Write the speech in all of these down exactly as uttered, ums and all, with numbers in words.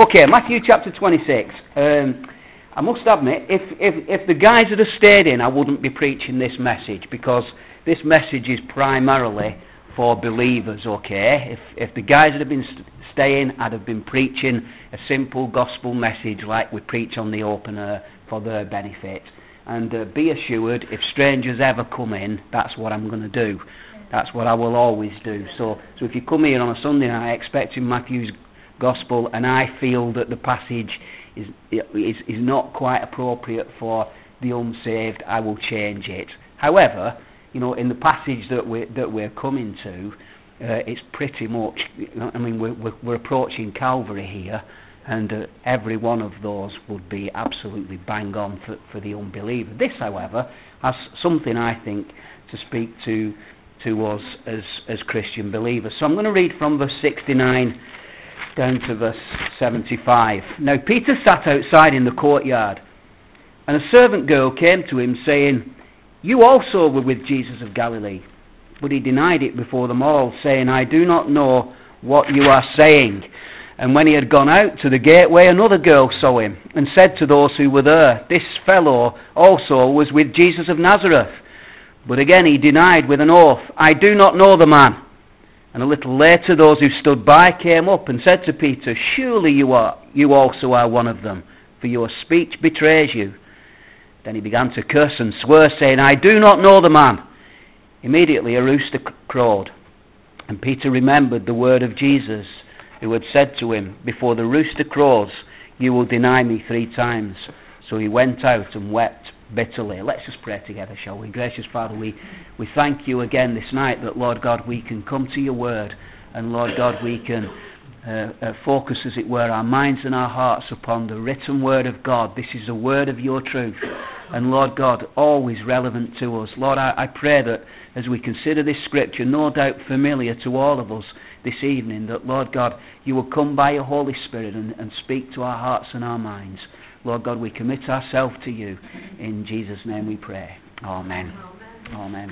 Okay, Matthew chapter twenty-six. Um, I must admit, if, if if the guys had stayed in, I wouldn't be preaching this message, because this message is primarily for believers, okay? If if the guys had been st- staying, I'd have been preaching a simple gospel message like we preach on the opener for their benefit. And uh, be assured, if strangers ever come in, that's what I'm going to do. That's what I will always do. So, so if you come here on a Sunday night expecting Matthew's Gospel, and I feel that the passage is, is is not quite appropriate for the unsaved, I will change it. However, you know, in the passage that we that we're coming to, uh, it's pretty much. You know, I mean, we're, we're we're approaching Calvary here, and uh, every one of those would be absolutely bang on for for the unbeliever. This, however, has something, I think, to speak to to us as as Christian believers. So I'm going to read from verse sixty-nine down to verse seventy-five. Now Peter sat outside in the courtyard, and a servant girl came to him, saying, "You also were with Jesus of Galilee." But he denied it before them all, saying, "I do not know what you are saying." And when he had gone out to the gateway, another girl saw him, and said to those who were there, "This fellow also was with Jesus of Nazareth." But again he denied with an oath, "I do not know the man." And a little later those who stood by came up and said to Peter, "Surely you are, you also are one of them, for your speech betrays you." Then he began to curse and swear, saying, "I do not know the man." Immediately a rooster crowed, and Peter remembered the word of Jesus, who had said to him, "Before the rooster crows, you will deny me three times." So he went out and wept bitterly. Let's just pray together, shall we? Gracious Father, we, we thank you again this night that, Lord God, we can come to your word, and Lord God, we can uh, uh, focus, as it were, our minds and our hearts upon the written word of God. This is the word of your truth, and Lord God, always relevant to us. Lord, I, I pray that as we consider this scripture, no doubt familiar to all of us this evening, that, Lord God, you will come by your Holy Spirit and, and speak to our hearts and our minds. Lord God, we commit ourselves to you. In Jesus' name we pray. Amen. Amen. Amen.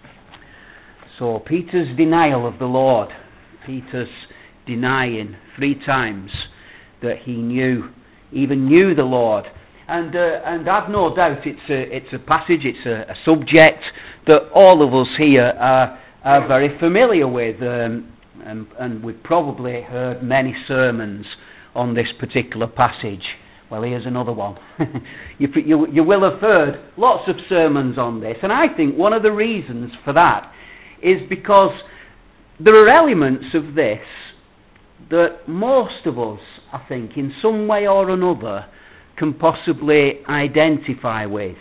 So, Peter's denial of the Lord. Peter's denying three times that he knew, even knew the Lord. And uh, and I've no doubt it's a, it's a passage, it's a, a subject that all of us here are, are very familiar with. Um, and, and we've probably heard many sermons on this particular passage. Well, here's another one. you, you, you will have heard lots of sermons on this, and I think one of the reasons for that is because there are elements of this that most of us, I think, in some way or another, can possibly identify with.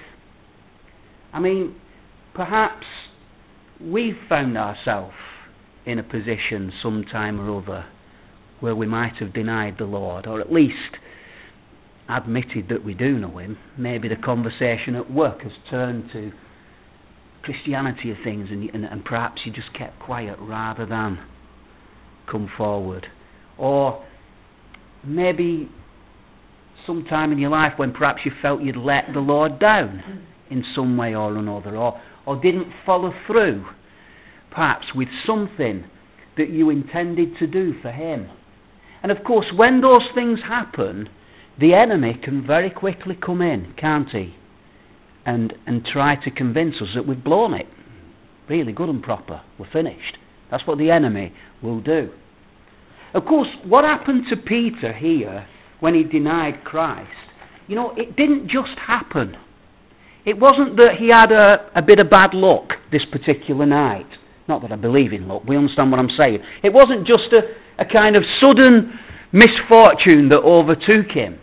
I mean, perhaps we've found ourselves in a position sometime or other where we might have denied the Lord, or at least admitted that we do know him. Maybe the conversation at work has turned to Christianity of things, and, and, and perhaps you just kept quiet rather than come forward. Or maybe sometime in your life when perhaps you felt you'd let the Lord down in some way or another, or, or didn't follow through perhaps with something that you intended to do for him. And of course, when those things happen, the enemy can very quickly come in, can't he? And and try to convince us that we've blown it. Really good and proper. We're finished. That's what the enemy will do. Of course, what happened to Peter here when he denied Christ, you know, it didn't just happen. It wasn't that he had a, a bit of bad luck this particular night. Not that I believe in luck. We understand what I'm saying. It wasn't just a, a kind of sudden misfortune that overtook him.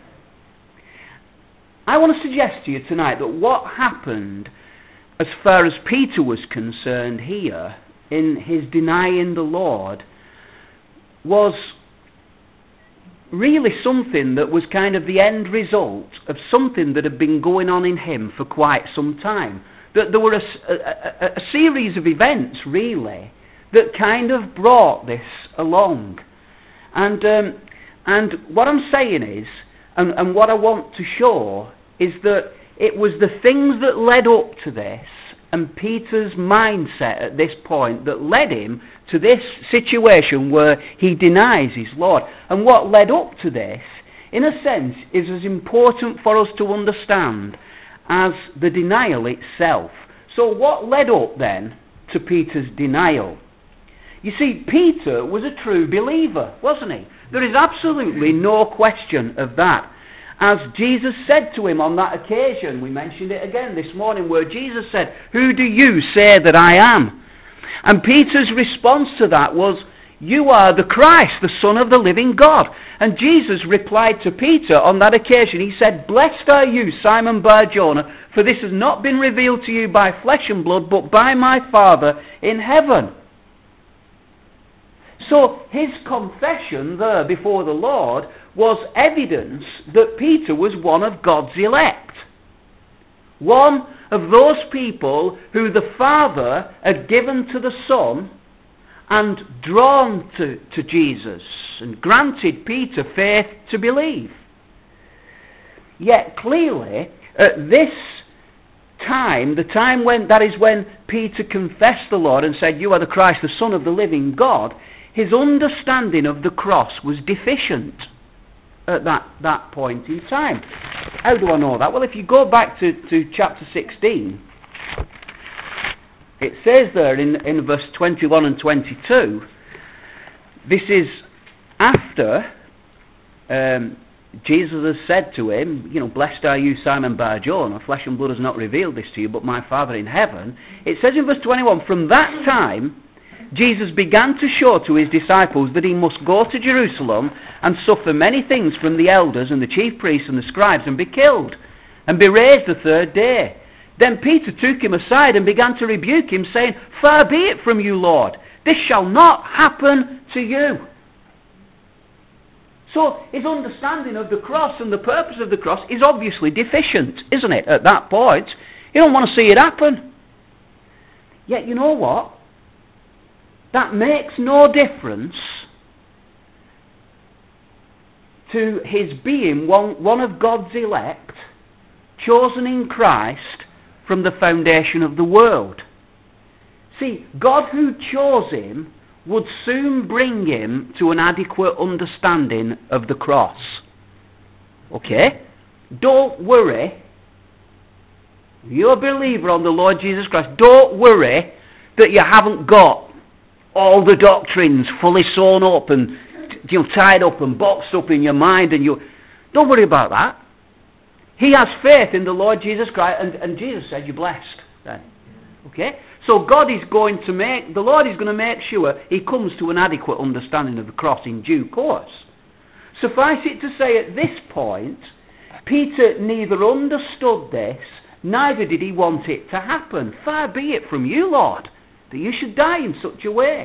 I want to suggest to you tonight that what happened as far as Peter was concerned here in his denying the Lord was really something that was kind of the end result of something that had been going on in him for quite some time. That there were a, a, a series of events, really, that kind of brought this along. And um, and what I'm saying is, and, and what I want to show, is that it was the things that led up to this, and Peter's mindset at this point, that led him to this situation where he denies his Lord. And what led up to this in a sense, is as important for us to understand as the denial itself. So what led up then to Peter's denial? You see, Peter was a true believer, wasn't he? There is absolutely no question of that. As Jesus said to him on that occasion, we mentioned it again this morning, where Jesus said, "Who do you say that I am?" And Peter's response to that was, "You are the Christ, the Son of the living God." And Jesus replied to Peter on that occasion, he said, "Blessed are you, Simon Bar-Jonah, for this has not been revealed to you by flesh and blood, but by my Father in heaven." So his confession there before the Lord was evidence that Peter was one of God's elect. One of those people who the Father had given to the Son and drawn to, to Jesus and granted Peter faith to believe. Yet clearly, at this time, the time when, that is when Peter confessed the Lord and said, "You are the Christ, the Son of the living God," his understanding of the cross was deficient at that, that point in time. How do I know that? Well, if you go back to, to chapter sixteen, it says there in, in verse twenty-one and twenty-two, this is after um, Jesus has said to him, you know, "Blessed are you, Simon Bar-Jonah, flesh and blood has not revealed this to you, but my Father in heaven." It says in verse twenty-one, "From that time Jesus began to show to his disciples that he must go to Jerusalem and suffer many things from the elders and the chief priests and the scribes and be killed and be raised the third day. Then Peter took him aside and began to rebuke him, saying, 'Far be it from you, Lord, this shall not happen to you.'" So his understanding of the cross and the purpose of the cross is obviously deficient, isn't it, at that point? You don't want to see it happen. Yet you know what? That makes no difference to his being one, one of God's elect, chosen in Christ from the foundation of the world. See, God who chose him would soon bring him to an adequate understanding of the cross. Okay? Don't worry. You're a believer on the Lord Jesus Christ. Don't worry that you haven't got all the doctrines fully sewn up and, you know, tied up and boxed up in your mind, and you don't worry about that. He has faith in the Lord Jesus Christ, and, and Jesus said, "You're blessed." Then, okay. So God is going to make the Lord is going to make sure he comes to an adequate understanding of the cross in due course. Suffice it to say, at this point, Peter neither understood this, neither did he want it to happen. "Far be it from you, Lord, that you should die in such a way."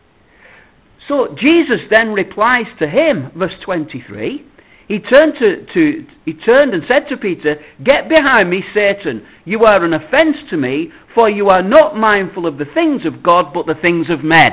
So Jesus then replies to him, verse twenty-three. He turned to, to he turned and said to Peter, "Get behind me, Satan. You are an offence to me, for you are not mindful of the things of God, but the things of men."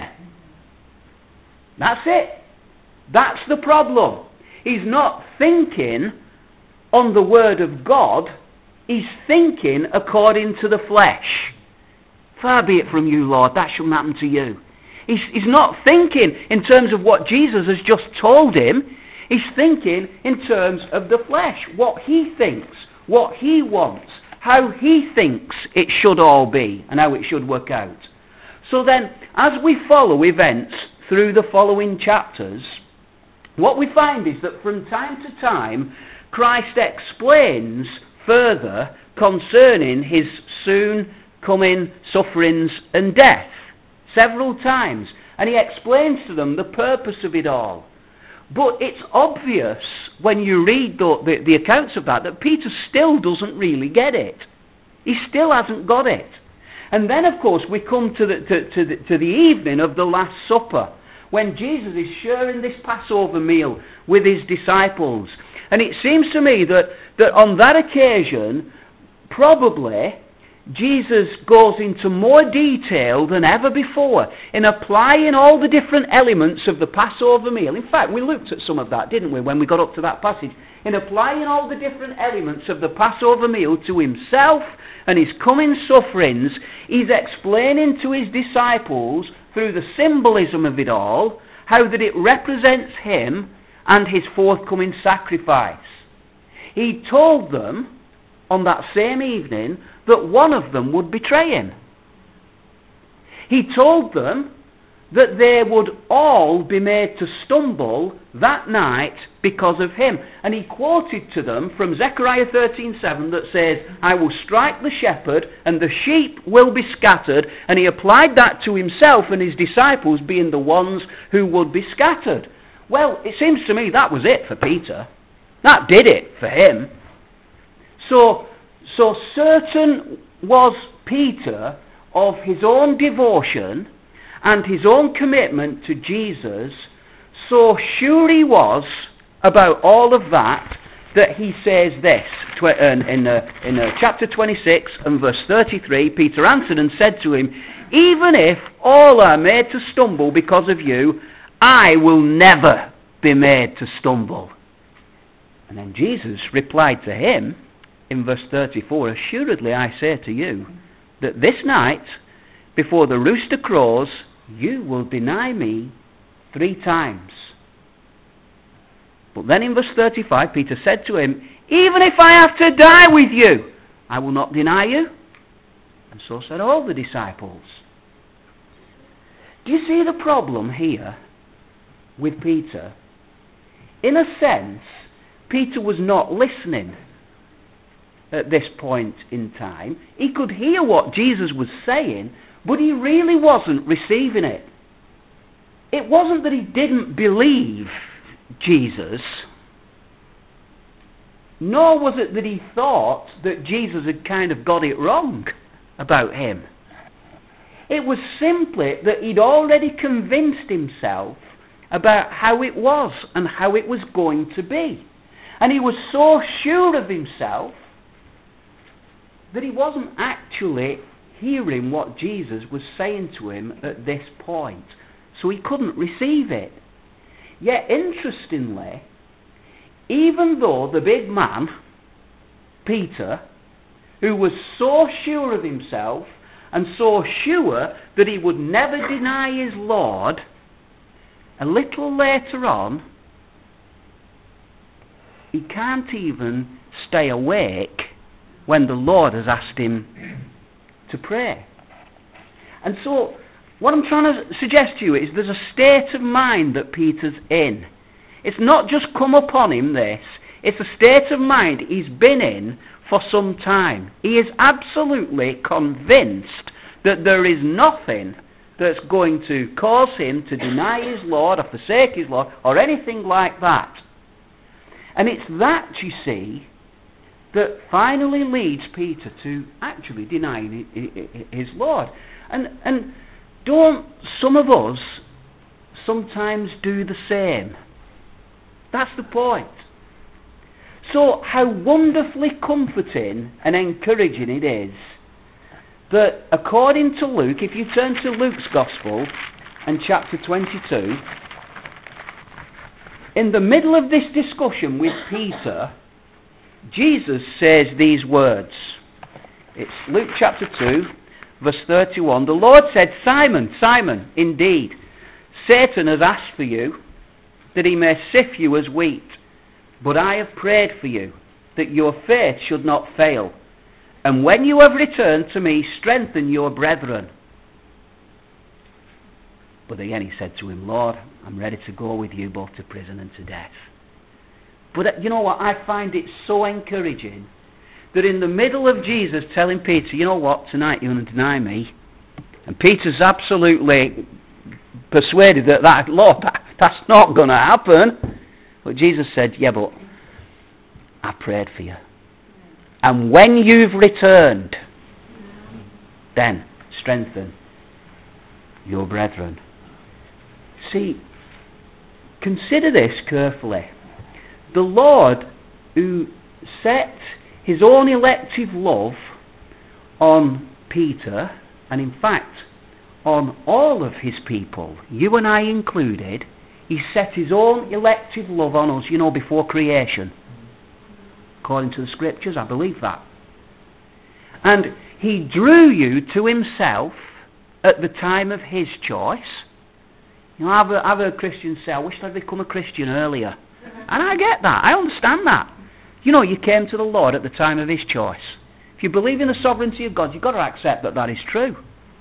That's it. That's the problem. He's not thinking on the word of God. He's thinking according to the flesh. "Far be it from you, Lord, that shall happen to you." He's, he's not thinking in terms of what Jesus has just told him. He's thinking in terms of the flesh, what he thinks, what he wants, how he thinks it should all be, and how it should work out. So then, as we follow events through the following chapters, what we find is that from time to time, Christ explains further concerning his soon coming sufferings and death, several times, and he explains to them the purpose of it all. But it's obvious when you read the, the, the accounts of that that Peter still doesn't really get it. He still hasn't got it. And then, of course, we come to the, to, to the, to the evening of the Last Supper, when Jesus is sharing this Passover meal with his disciples. And it seems to me that, that on that occasion, probably Jesus goes into more detail than ever before in applying all the different elements of the Passover meal. In fact, we looked at some of that, didn't we, when we got up to that passage? In applying all the different elements of the Passover meal to himself and his coming sufferings, he's explaining to his disciples, through the symbolism of it all, how that it represents him and his forthcoming sacrifice. He told them on that same evening that one of them would betray him. He told them that they would all be made to stumble that night because of him. And he quoted to them from Zechariah thirteen seven that says, I will strike the shepherd and the sheep will be scattered. And he applied that to himself and his disciples being the ones who would be scattered. Well, it seems to me that was it for Peter. That did it for him. So, so certain was Peter of his own devotion and his own commitment to Jesus, so sure he was about all of that, that he says this, in, in, uh, in uh, chapter twenty-six and verse thirty-three, Peter answered and said to him, even if all are made to stumble because of you, I will never be made to stumble. And then Jesus replied to him in verse thirty-four, assuredly I say to you, that this night, before the rooster crows, you will deny me three times. But then in verse thirty-five, Peter said to him, even if I have to die with you, I will not deny you. And so said all the disciples. Do you see the problem here with Peter? In a sense, Peter was not listening at this point in time. He could hear what Jesus was saying, but he really wasn't receiving it. It wasn't that he didn't believe Jesus, nor was it that he thought that Jesus had kind of got it wrong about him. It was simply that he'd already convinced himself about how it was and how it was going to be. And he was so sure of himself that he wasn't actually hearing what Jesus was saying to him at this point. So he couldn't receive it. Yet, interestingly, even though the big man, Peter, who was so sure of himself and so sure that he would never deny his Lord, a little later on, he can't even stay awake when the Lord has asked him to pray. And so, what I'm trying to suggest to you is there's a state of mind that Peter's in. It's not just come upon him, this. It's a state of mind he's been in for some time. He is absolutely convinced that there is nothing that's going to cause him to deny his Lord or forsake his Lord or anything like that. And it's that, you see, that finally leads Peter to actually denying his Lord. And, and don't some of us sometimes do the same? That's the point. So how wonderfully comforting and encouraging it is that according to Luke, if you turn to Luke's Gospel and chapter twenty-two, in the middle of this discussion with Peter, Jesus says these words. It's Luke chapter two, verse thirty-one. The Lord said, Simon, Simon, indeed, Satan has asked for you, that he may sift you as wheat. But I have prayed for you, that your faith should not fail. And when you have returned to me, strengthen your brethren. But again he said to him, Lord, I'm ready to go with you both to prison and to death. But you know what? I find it so encouraging that in the middle of Jesus telling Peter, you know what, tonight you're going to deny me. And Peter's absolutely persuaded that, that Lord, that, that's not going to happen. But Jesus said, yeah, but I prayed for you. And when you've returned, then strengthen your brethren. See, consider this carefully. The Lord who set his own elective love on Peter, and in fact on all of his people, you and I included, he set his own elective love on us, you know, before creation. According to the scriptures, I believe that. And he drew you to himself at the time of his choice. You know, I've, I've heard Christians say, I wish I'd become a Christian earlier. And I get that. I understand that. You know, you came to the Lord at the time of his choice. If you believe in the sovereignty of God, you've got to accept that that is true.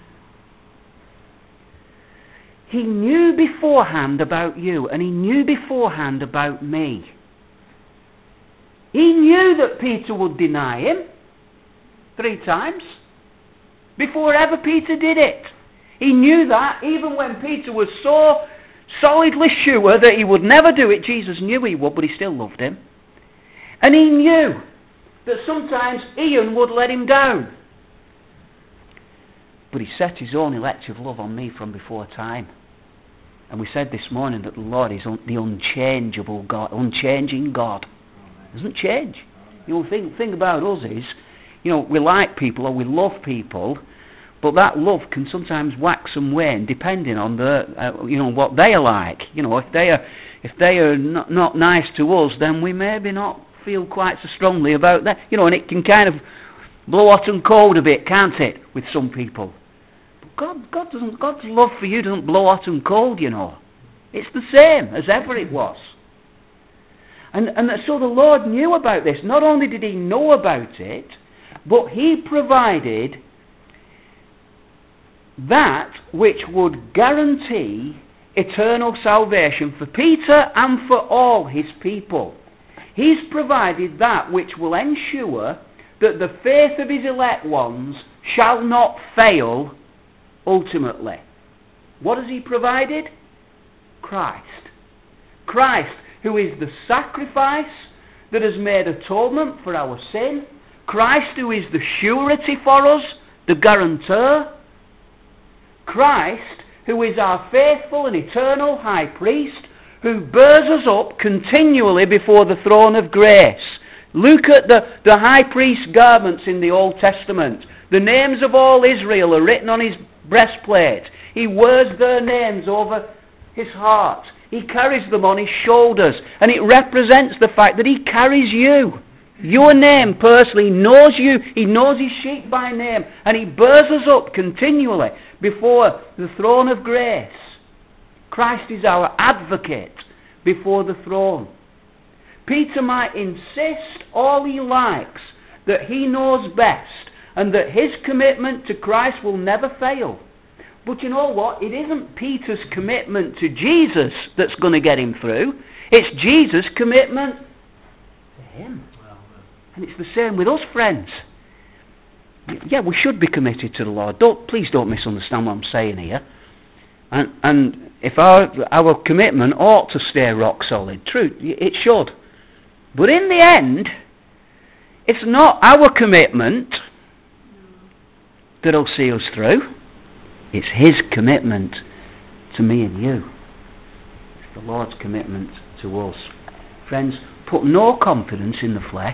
He knew beforehand about you, and he knew beforehand about me. He knew that Peter would deny him three times before ever Peter did it. He knew that even when Peter was so solidly sure that he would never do it. Jesus knew he would, but he still loved him. And he knew that sometimes Ian would let him down. But he set his own elective love on me from before time. And we said this morning that the Lord is un- the unchangeable God, unchanging God. Doesn't change. You know, the thing, thing about us is, you know, we like people or we love people, but that love can sometimes wax and wane depending on the, uh, you know, what they are like. You know, if they are, if they are not, not nice to us, then we maybe not feel quite so strongly about that. You know, and it can kind of blow hot and cold a bit, can't it, with some people? But God, God doesn't. God's love for you doesn't blow hot and cold. You know, it's the same as ever it was. And and so the Lord knew about this. Not only did he know about it, but he provided that which would guarantee eternal salvation for Peter and for all his people. He's provided that which will ensure that the faith of his elect ones shall not fail ultimately. What has he provided? Christ. Christ, who is the sacrifice that has made atonement for our sin. Christ, who is the surety for us, the guarantor. Christ, who is our faithful and eternal high priest, who bears us up continually before the throne of grace. Look at the, the high priest's garments in the Old Testament. The names of all Israel are written on his breastplate. He wears their names over his heart. He carries them on his shoulders. And it represents the fact that he carries you. Your name personally, he knows you. He knows his sheep by name. And he bears us up continually before the throne of grace. Christ is our advocate before the throne. Peter might insist all he likes that he knows best and that his commitment to Christ will never fail. But you know what? It isn't Peter's commitment to Jesus that's going to get him through. It's Jesus' commitment to him. And it's the same with us, friends. Yeah, we should be committed to the Lord. Don't, please don't misunderstand what I'm saying here. And, and if our, our commitment ought to stay rock solid, true, it should. But in the end, it's not our commitment that'll see us through. It's his commitment to me and you. It's the Lord's commitment to us. Friends, put no confidence in the flesh,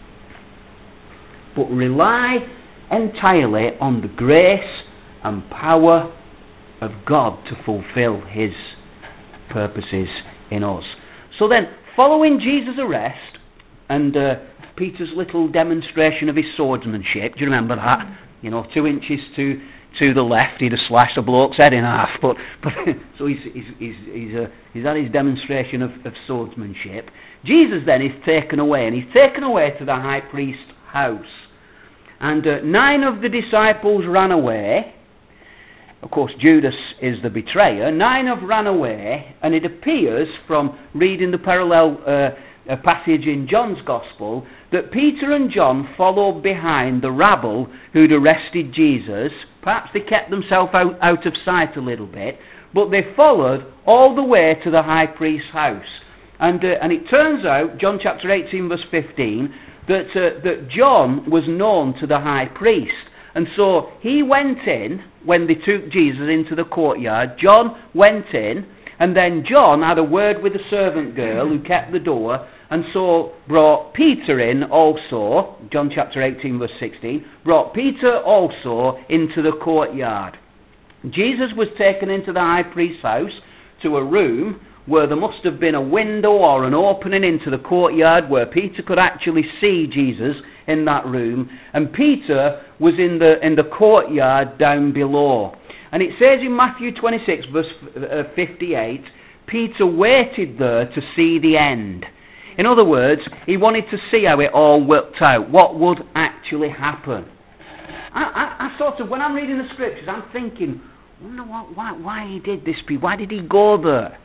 but rely entirely on the grace and power of God to fulfill his purposes in us. So then, following Jesus' arrest and uh, Peter's little demonstration of his swordsmanship, do you remember that? You know, two inches to to the left, he'd have slashed a bloke's head in half. But, but so he's he's he's he's, uh, he's had his demonstration of, of swordsmanship. Jesus then is taken away, and he's taken away to the high priest's house. And uh, nine of the disciples ran away. Of course, Judas is the betrayer. Nine have ran away, and it appears from reading the parallel uh, a passage in John's Gospel that Peter and John followed behind the rabble who'd arrested Jesus. Perhaps they kept themselves out, out of sight a little bit, but they followed all the way to the high priest's house. And uh, and it turns out, John chapter eighteen verse fifteen, that uh, that John was known to the high priest. And so he went in, when they took Jesus into the courtyard, John went in, and then John had a word with the servant girl who kept the door, and so brought Peter in also, John chapter eighteen verse sixteen, brought Peter also into the courtyard. Jesus was taken into the high priest's house to a room where there must have been a window or an opening into the courtyard where Peter could actually see Jesus in that room, and Peter was in the in the courtyard down below. And it says in Matthew twenty-six verse fifty-eight Peter waited there to see the end. In other words, he wanted to see how it all worked out, what would actually happen. I, I, I sort of, when I'm reading the scriptures, I'm thinking, I wonder what, why, why he did this, why did he go there?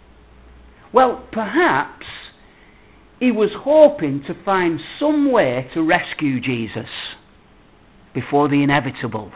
Well, perhaps he was hoping to find some way to rescue Jesus before the inevitable.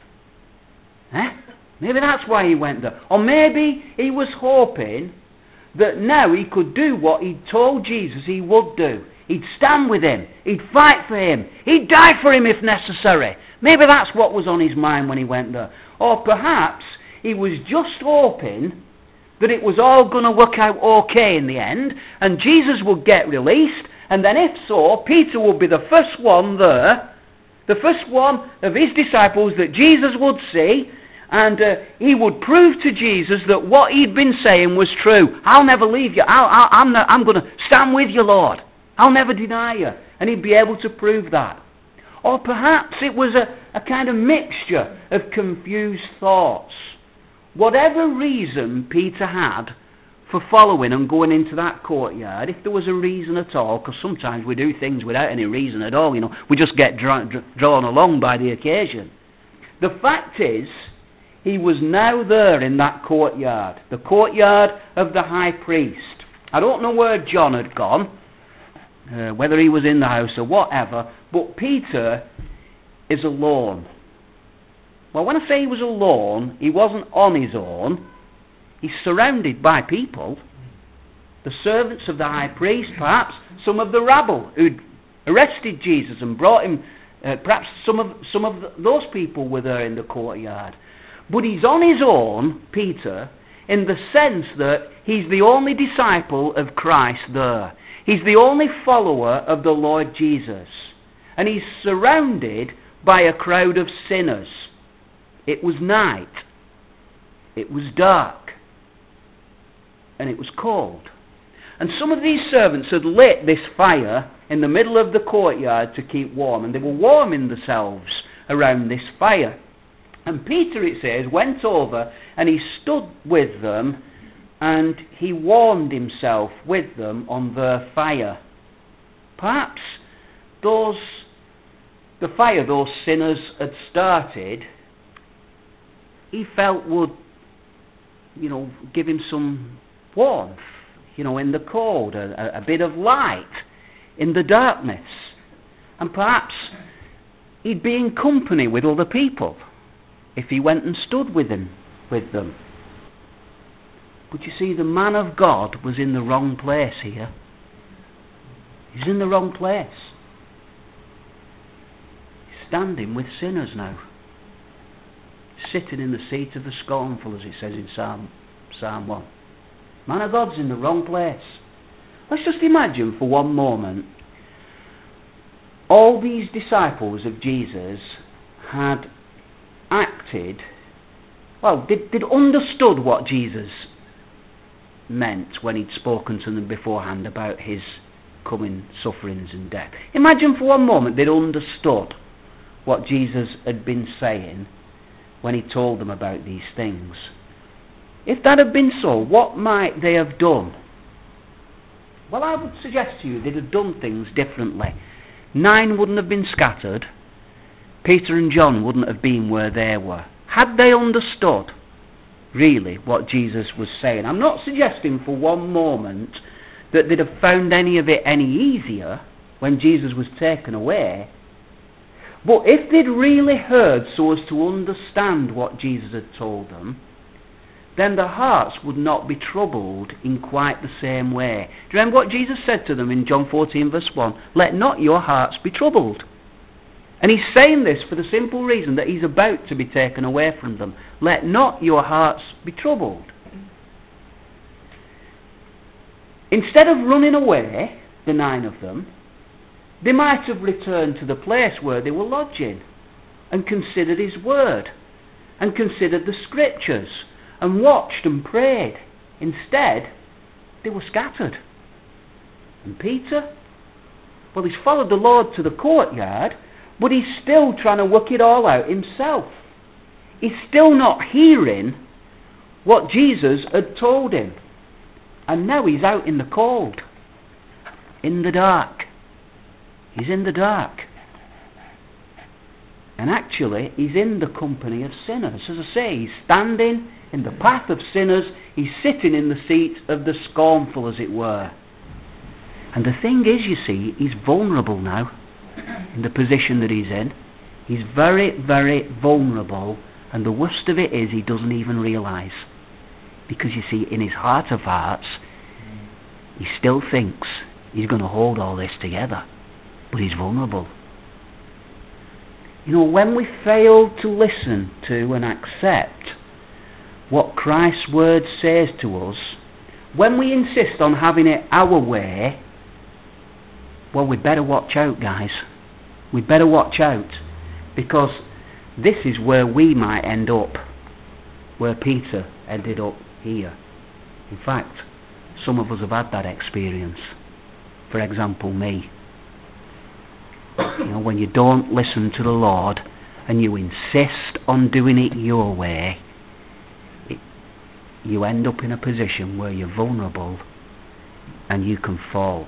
Eh? Maybe that's why he went there. Or maybe he was hoping that now he could do what he'd told Jesus he would do. He'd stand with him. He'd fight for him. He'd die for him if necessary. Maybe that's what was on his mind when he went there. Or perhaps he was just hoping that it was all going to work out okay in the end, and Jesus would get released, and then if so, Peter would be the first one there, the first one of his disciples that Jesus would see, and uh, he would prove to Jesus that what he'd been saying was true. I'll never leave you. I'll, I'll, I'm, not, I'm going to stand with you, Lord. I'll never deny you. And he'd be able to prove that. Or perhaps it was a, a kind of mixture of confused thoughts. Whatever reason Peter had for following and going into that courtyard, if there was a reason at all, because sometimes we do things without any reason at all, you know, we just get dra- dra- drawn along by the occasion. The fact is, he was now there in that courtyard, the courtyard of the high priest. I don't know where John had gone, uh, whether he was in the house or whatever, but Peter is alone. Well, when I say he was alone, he wasn't on his own. He's surrounded by people, the servants of the high priest, perhaps some of the rabble who'd arrested Jesus and brought him. Uh, perhaps some of some of the, those people were there in the courtyard. But he's on his own, Peter, in the sense that he's the only disciple of Christ there. He's the only follower of the Lord Jesus. And he's surrounded by a crowd of sinners. It was night. It was dark. And it was cold. And some of these servants had lit this fire in the middle of the courtyard to keep warm. And they were warming themselves around this fire. And Peter, it says, went over and he stood with them and he warmed himself with them on their fire. Perhaps those, the fire those sinners had started, he felt would, you know, give him some warmth, you know, in the cold, a, a bit of light in the darkness. And perhaps he'd be in company with other people if he went and stood with him, with them. But you see, the man of God was in the wrong place here. He's in the wrong place. He's standing with sinners now. Sitting in the seat of the scornful, as it says in Psalm, Psalm one. Man of God's in the wrong place. Let's just imagine for one moment all these disciples of Jesus had acted, well, they'd, they'd understood what Jesus meant when he'd spoken to them beforehand about his coming sufferings and death. Imagine for one moment they'd understood what Jesus had been saying when he told them about these things. If that had been so, what might they have done? Well, I would suggest to you they'd have done things differently. Nine wouldn't have been scattered. Peter and John wouldn't have been where they were. Had they understood really what Jesus was saying? I'm not suggesting for one moment that they'd have found any of it any easier when Jesus was taken away. But if they'd really heard so as to understand what Jesus had told them, then their hearts would not be troubled in quite the same way. Do you remember what Jesus said to them in John fourteen verse one? Let not your hearts be troubled. And he's saying this for the simple reason that he's about to be taken away from them. Let not your hearts be troubled. Instead of running away, the nine of them, they might have returned to the place where they were lodging and considered his word and considered the scriptures and watched and prayed. Instead, they were scattered. And Peter, well, he's followed the Lord to the courtyard, but he's still trying to work it all out himself. He's still not hearing what Jesus had told him. And now he's out in the cold, in the dark. He's in the dark. And actually, he's in the company of sinners. As I say, he's standing in the path of sinners. He's sitting in the seat of the scornful, as it were. And the thing is, you see, he's vulnerable now in the position that he's in. He's very, very vulnerable. And the worst of it is, he doesn't even realise. Because, you see, in his heart of hearts, he still thinks he's going to hold all this together. But he's vulnerable. You know, when we fail to listen to and accept what Christ's word says to us, when we insist on having it our way, well, we better watch out, guys. We better watch out, because this is where we might end up, where Peter ended up here. In fact, some of us have had that experience. For example, me. You know, when you don't listen to the Lord and you insist on doing it your way, it, you end up in a position where you're vulnerable and you can fall.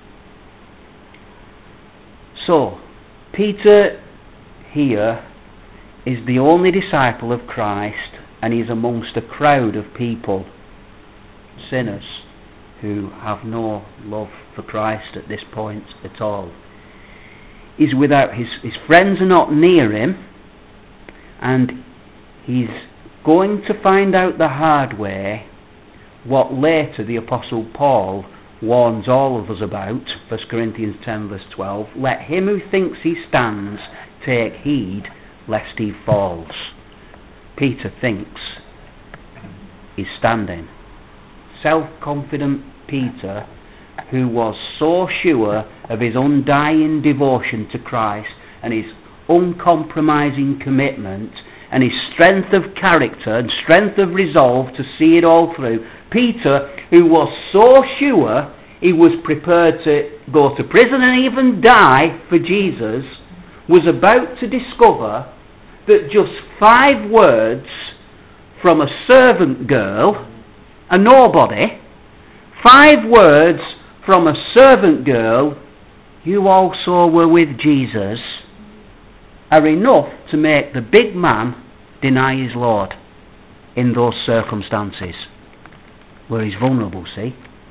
So, Peter here is the only disciple of Christ, and he's amongst a crowd of people, sinners, who have no love for Christ at this point at all. He's without, his, his friends are not near him, and he's going to find out the hard way what later the Apostle Paul warns all of us about, First Corinthians ten verse twelve, let him who thinks he stands take heed lest he falls. Peter thinks he's standing. Self-confident Peter, who was so sure of his undying devotion to Christ and his uncompromising commitment and his strength of character and strength of resolve to see it all through. Peter, who was so sure he was prepared to go to prison and even die for Jesus, was about to discover that just five words from a servant girl, a nobody, five words from a servant girl, you also were with Jesus, are enough to make the big man deny his Lord in those circumstances where he's vulnerable, see?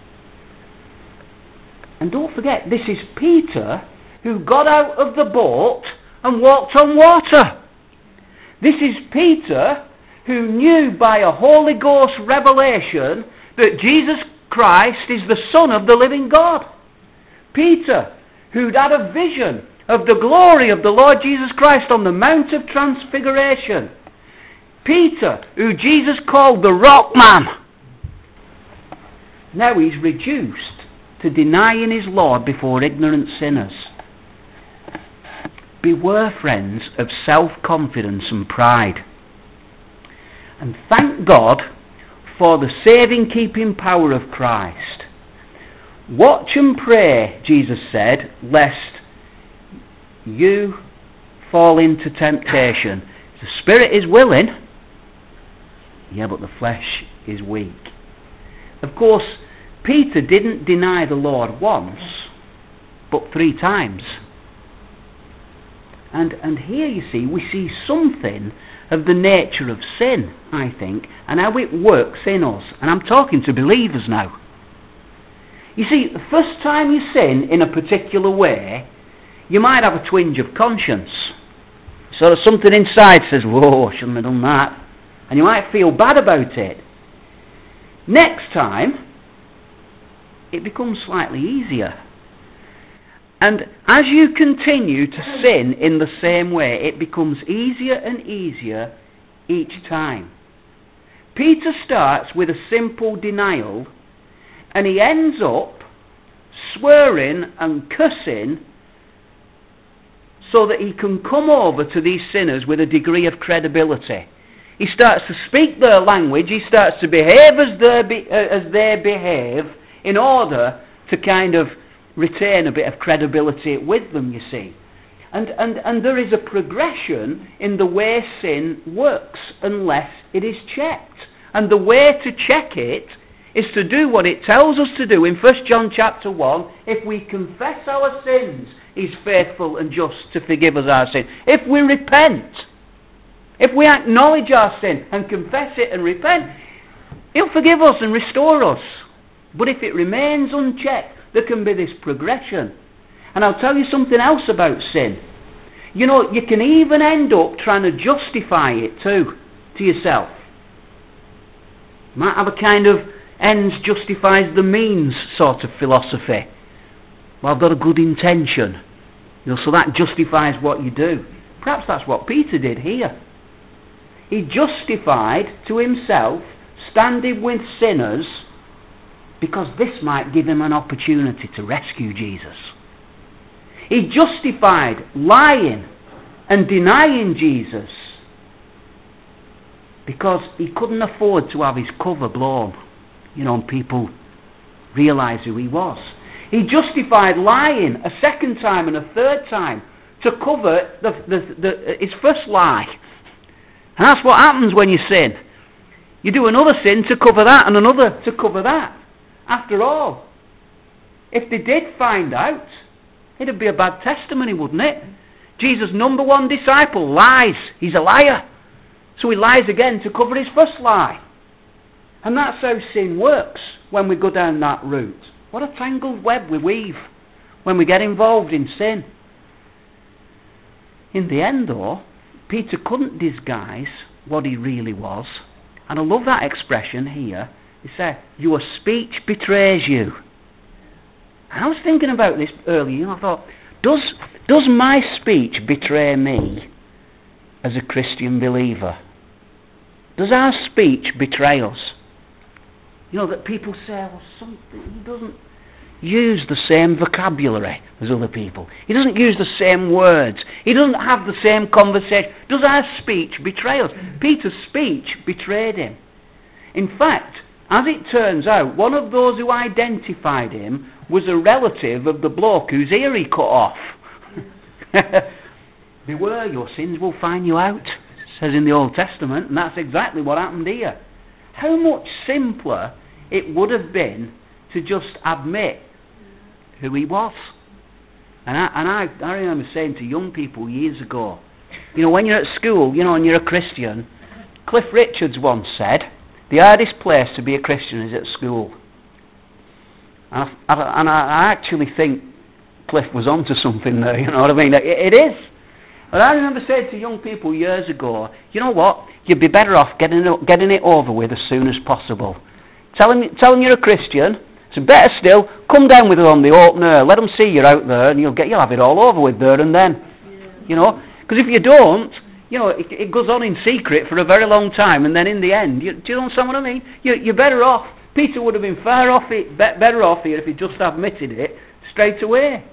And don't forget, this is Peter who got out of the boat and walked on water. This is Peter who knew by a Holy Ghost revelation that Jesus Christ is the Son of the living God. Peter, who'd had a vision of the glory of the Lord Jesus Christ on the Mount of Transfiguration. Peter, who Jesus called the Rock Man. Now he's reduced to denying his Lord before ignorant sinners. Beware, friends, of self-confidence and pride. And thank God for the saving, keeping power of Christ. Watch and pray, Jesus said, lest you fall into temptation. The spirit is willing, yeah, but the flesh is weak. Of course, Peter didn't deny the Lord once, but three times. And and here, you see, we see something of the nature of sin, I think, and how it works in us. And I'm talking to believers now. You see, the first time you sin in a particular way, you might have a twinge of conscience. Sort of something inside says, whoa, I shouldn't have done that. And you might feel bad about it. Next time, it becomes slightly easier. And as you continue to sin in the same way, it becomes easier and easier each time. Peter starts with a simple denial, and he ends up swearing and cursing so that he can come over to these sinners with a degree of credibility. He starts to speak their language, he starts to behave as they, be, uh, as they behave in order to kind of retain a bit of credibility with them, you see. And, and, and there is a progression in the way sin works unless it is checked. And the way to check it is to do what it tells us to do in First John chapter one. If we confess our sins, He's faithful and just to forgive us our sin. If we repent, if we acknowledge our sin and confess it and repent, He'll forgive us and restore us. But if it remains unchecked, there can be this progression. And I'll tell you something else about sin. You know, you can even end up trying to justify it too, to yourself. You might have a kind of ends justifies the means sort of philosophy. Well, I've got a good intention, you know, so that justifies what you do. Perhaps that's what Peter did here. He justified to himself standing with sinners because this might give him an opportunity to rescue Jesus. He justified lying and denying Jesus because he couldn't afford to have his cover blown, you know, and people realise who he was. He justified lying a second time and a third time to cover the, the, the, his first lie. And that's what happens when you sin. You do another sin to cover that and another to cover that. After all, if they did find out, it'd be a bad testimony, wouldn't it? Jesus' number one disciple lies. He's a liar. So he lies again to cover his first lie. And that's how sin works when we go down that route. What a tangled web we weave when we get involved in sin. In the end, though, Peter couldn't disguise what he really was. And I love that expression here. He said, your speech betrays you. And I was thinking about this earlier, and I thought, does, does my speech betray me as a Christian believer? Does our speech betray us? You know, that people say, well, something, he doesn't use the same vocabulary as other people. He doesn't use the same words. He doesn't have the same conversation. Does our speech betray us? Peter's speech betrayed him. In fact, as it turns out, one of those who identified him was a relative of the bloke whose ear he cut off. Beware, your sins will find you out, it says in the Old Testament, and that's exactly what happened here. How much simpler it would have been to just admit who he was. And I, and I, I remember saying to young people years ago, you know, when you're at school, you know, and you're a Christian, Cliff Richards once said, the hardest place to be a Christian is at school. And I, I, and I actually think Cliff was onto something there, you know what I mean? It, it is. And I remember saying to young people years ago, you know what, you'd be better off getting it, getting it over with as soon as possible. Tell them, tell them you're a Christian, so better still, come down with it on the open air, let them see you're out there, and you'll get, you'll have it all over with there and then. Yeah. You know, because if you don't, you know, it, it goes on in secret for a very long time, and then in the end, you, do you understand what I mean? You, you're better off. Peter would have been far off it, be, better off here if he just admitted it straight away.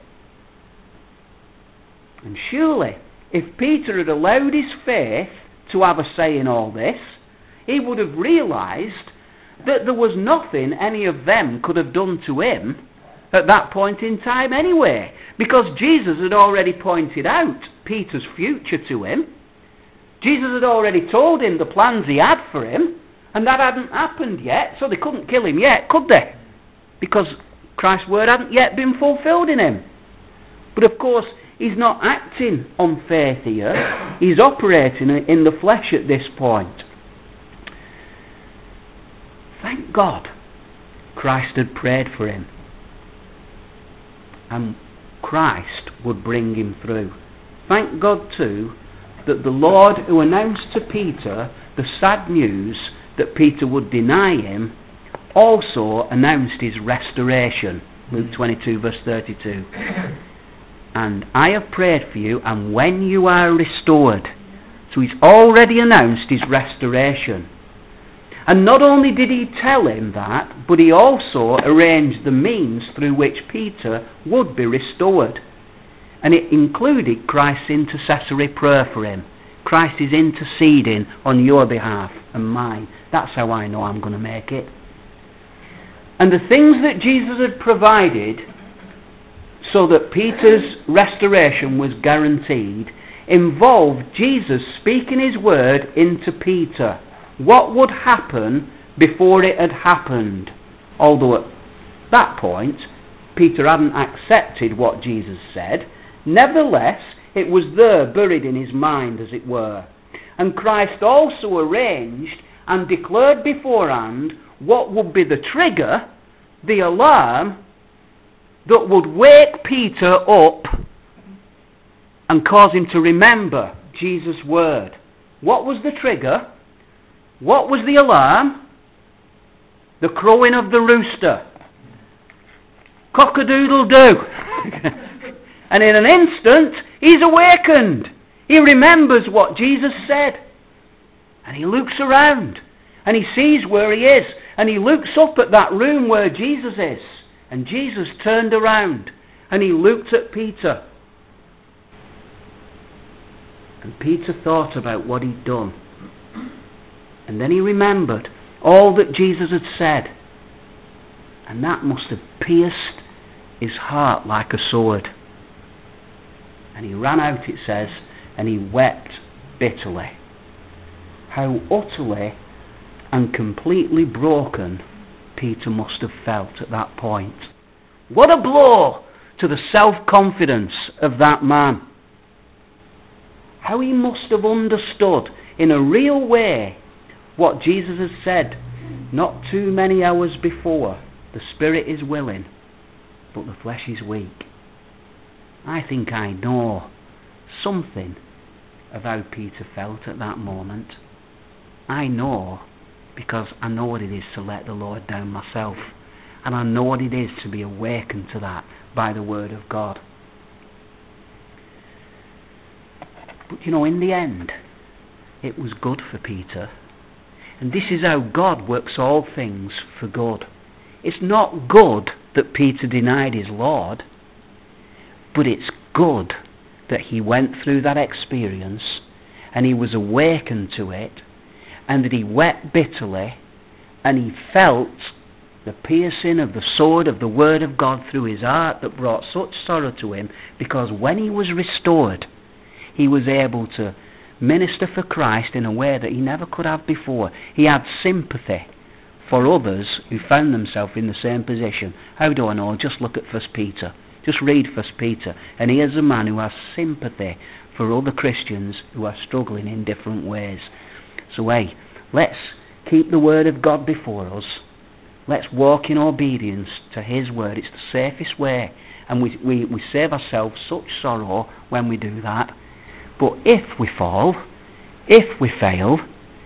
And surely, if Peter had allowed his faith to have a say in all this, he would have realised that there was nothing any of them could have done to him at that point in time anyway, because Jesus had already pointed out Peter's future to him. Jesus had already told him the plans he had for him, and that hadn't happened yet, so they couldn't kill him yet, could they? Because Christ's word hadn't yet been fulfilled in him. But of course, he's not acting on faith here. He's operating in the flesh at this point. Thank God Christ had prayed for him. And Christ would bring him through. Thank God too that the Lord who announced to Peter the sad news that Peter would deny him also announced his restoration. Luke twenty-two verse thirty-two. And I have prayed for you, and when you are restored. So he's already announced his restoration. And not only did he tell him that, but he also arranged the means through which Peter would be restored. And it included Christ's intercessory prayer for him. Christ is interceding on your behalf and mine. That's how I know I'm going to make it. And the things that Jesus had provided so that Peter's restoration was guaranteed involved Jesus speaking his word into Peter. What would happen before it had happened? although at that point Peter hadn't accepted what Jesus said. Nevertheless, it was there, buried in his mind, as it were. And Christ also arranged and declared beforehand what would be the trigger, the alarm, that would wake Peter up and cause him to remember Jesus' word. What was the trigger? What was the alarm? The crowing of the rooster. Cock-a-doodle-doo. And in an instant, he's awakened. He remembers what Jesus said. And he looks around. And he sees where he is. And he looks up at that room where Jesus is. And Jesus turned around. And he looked at Peter. And Peter thought about what he'd done. And then he remembered all that Jesus had said. And that must have pierced his heart like a sword. And he ran out, it says, and he wept bitterly. How utterly and completely broken Peter must have felt at that point. What a blow to the self-confidence of that man. How he must have understood in a real way what Jesus has said not too many hours before. The spirit is willing, but the flesh is weak. I think I know something of how Peter felt at that moment. I know because I know what it is to let the Lord down myself. And I know what it is to be awakened to that by the Word of God. But you know, in the end, it was good for Peter. And this is how God works all things for good. It's not good that Peter denied his Lord, but it's good that he went through that experience and he was awakened to it, and that he wept bitterly, and he felt the piercing of the sword of the Word of God through his heart that brought such sorrow to him, because when he was restored, he was able to minister for Christ in a way that he never could have before. He had sympathy for others who found themselves in the same position. How do I know? Just look at First Peter. Just read First Peter, and here's a man who has sympathy for other Christians who are struggling in different ways. So hey, let's keep the Word of God before us. Let's walk in obedience to His Word. It's the safest way, and we, we, we save ourselves such sorrow when we do that. But if we fall, if we fail,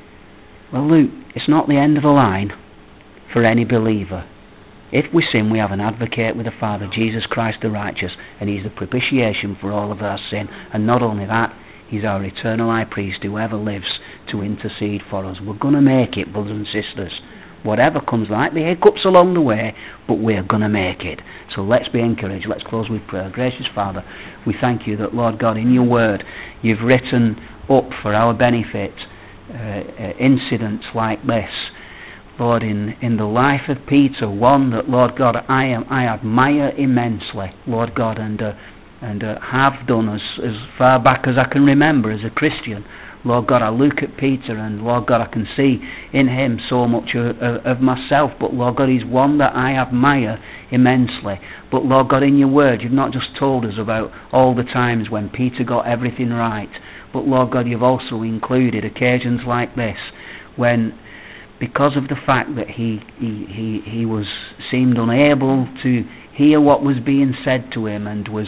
well, look, it's not the end of the line for any believer. If we sin, we have an advocate with the Father, Jesus Christ the righteous, and He's the propitiation for all of our sin. And not only that, He's our eternal high priest, whoever lives to intercede for us. We're going to make it, brothers and sisters. Whatever comes, like the hiccups along the way, but we're going to make it. So let's be encouraged. Let's close with prayer. Gracious Father, we thank you that, Lord God, in your word, you've written up for our benefit uh, uh, incidents like this. Lord, in, in the life of Peter, one that, Lord God, I am I admire immensely, Lord God, and uh, and uh, have done as, as far back as I can remember as a Christian. Lord God, I look at Peter and, Lord God, I can see in him so much of, of myself. But, Lord God, he's one that I admire immensely. But, Lord God, in your word, you've not just told us about all the times when Peter got everything right. But, Lord God, you've also included occasions like this when, because of the fact that he, he, he, he was seemed unable to hear what was being said to him and was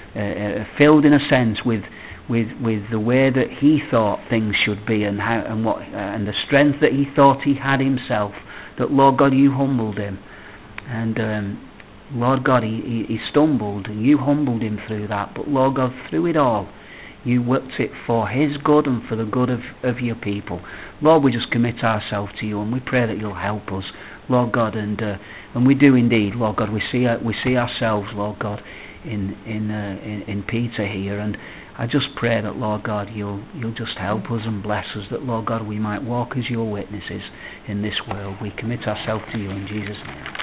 uh, filled, in a sense, with with with the way that he thought things should be and how and what uh, and the strength that he thought he had himself, that, Lord God, you humbled him, and um, Lord God, he, he, he stumbled and you humbled him through that. But, Lord God, through it all, you worked it for his good and for the good of, of your people. Lord, we just commit ourselves to you, and we pray that you'll help us, Lord God, and uh, and we do indeed, Lord God. We see uh, we see ourselves, Lord God, in in, uh, in in Peter here, and I just pray that, Lord God, you'll you'll just help us and bless us, that, Lord God, we might walk as your witnesses in this world. We commit ourselves to you in Jesus' name.